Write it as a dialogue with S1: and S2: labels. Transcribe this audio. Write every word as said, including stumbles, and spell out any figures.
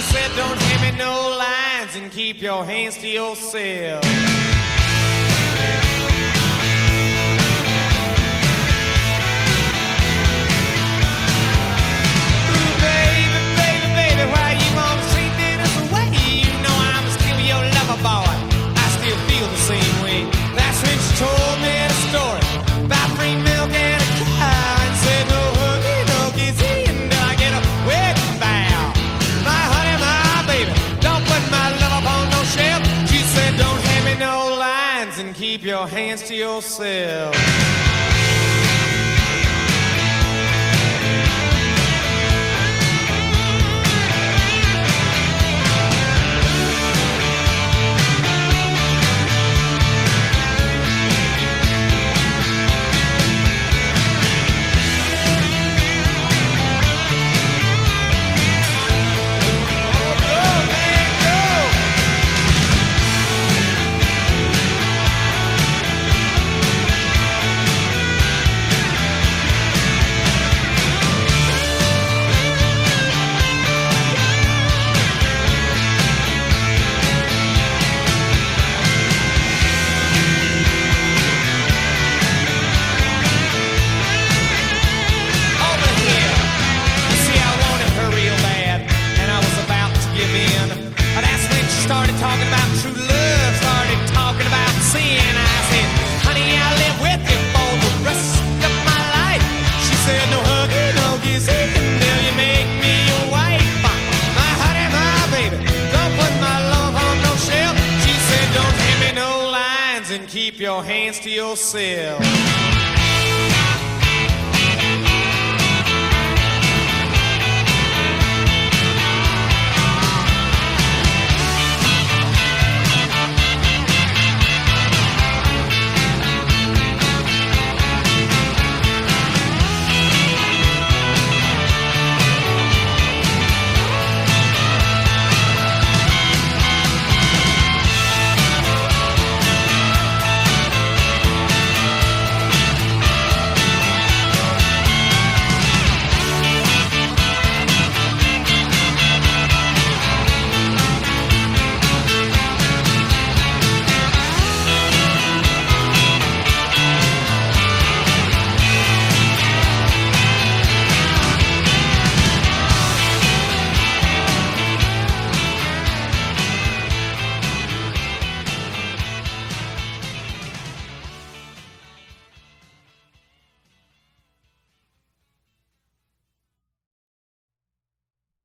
S1: said, don't hand me no lines and keep your hands to yourself. Ooh, baby, baby, baby, why you wanna treat me this way? You know I'm still your lover boy. I still feel the same way. That's when she told me the story about free milk and a cow and said, no hooky, no kissy until I get a wedding vow. My honey, my baby, don't put my love up on no shelf. She said, don't hand me no lines and keep your hands to yourself. Started talking about true love, started talking about sin. I said, honey, I'll live with you for the rest of my life. She said, no huggy, no kissing until you make me your wife. My honey, my baby, don't put my love on no shelf. She said, don't hand me no lines and keep your hands to yourself.